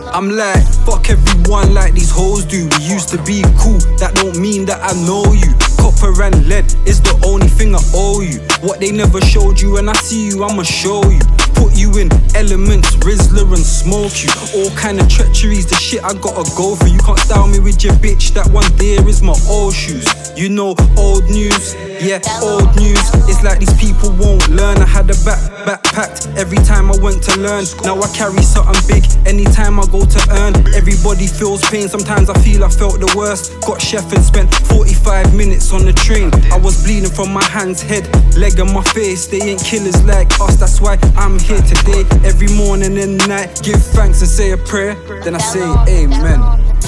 I'm like, fuck everyone like these hoes do. We used to be cool, that don't mean that I know you. Copper and lead is the only thing I owe you. What they never showed you, and I see you, I'ma show you. Put you in elements, Rizzler and smoke you. All kind of treacheries, the shit I gotta go through. You can't style me with your bitch, that one there is my old shoes. You know, old news, yeah, old news. It's like these people won't learn. I had a backpacked every time I went to learn. Now I carry something big anytime I go to earn. Everybody feels pain, sometimes I feel I felt the worst. Got chef and spent 45 minutes on the train. I was bleeding from my hands, head, leg and my face. They ain't killers like us, that's why I'm here today. Every morning and night, give thanks and say a prayer. Then I say amen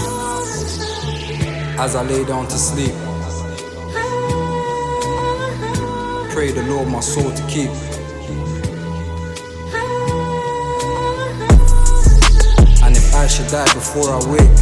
as I lay down to sleep. Pray the Lord my soul to keep. And if I should die before I wake,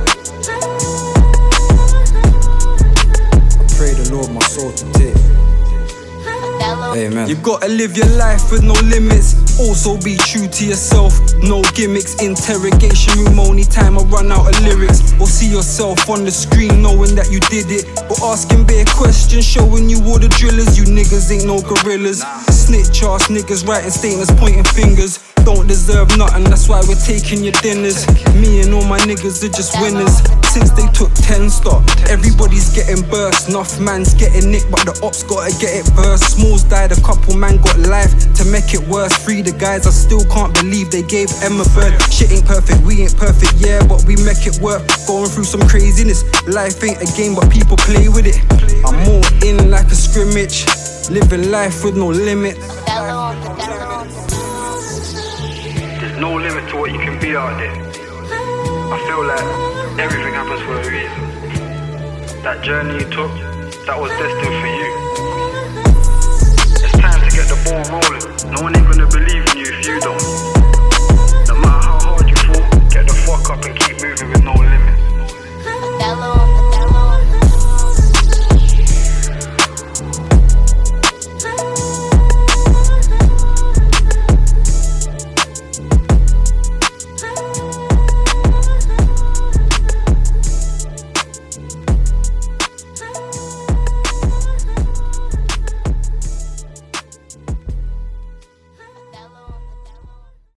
I pray the Lord my soul to take. Amen. You gotta live your life with no limits. Also be true to yourself, no gimmicks. Interrogation room, only time I run out of lyrics. Or see yourself on the screen knowing that you did it. Or asking bare questions, showing you all the drillers. You niggas ain't no gorillas. Snitch ass niggas writing statements, pointing fingers. Don't deserve nothing, that's why we're taking your dinners. Me and all my niggas are just winners. Since they took 10 star, everybody's getting burst. Enough man's getting nicked, but the ops gotta get it first. Smalls died, a couple man got life to make it worse. Free the guys, I still can't believe they gave Emma birth. Shit ain't perfect, we ain't perfect, yeah, but we make it work. Going through some craziness, life ain't a game, but people play with it. I'm more in like a scrimmage, living life with no limit. There's no limit to what you can be out there. I feel like everything happens for a reason. That journey you took, that was destined for you. It's time to get the ball rolling. No one ain't gonna believe in you if you don't.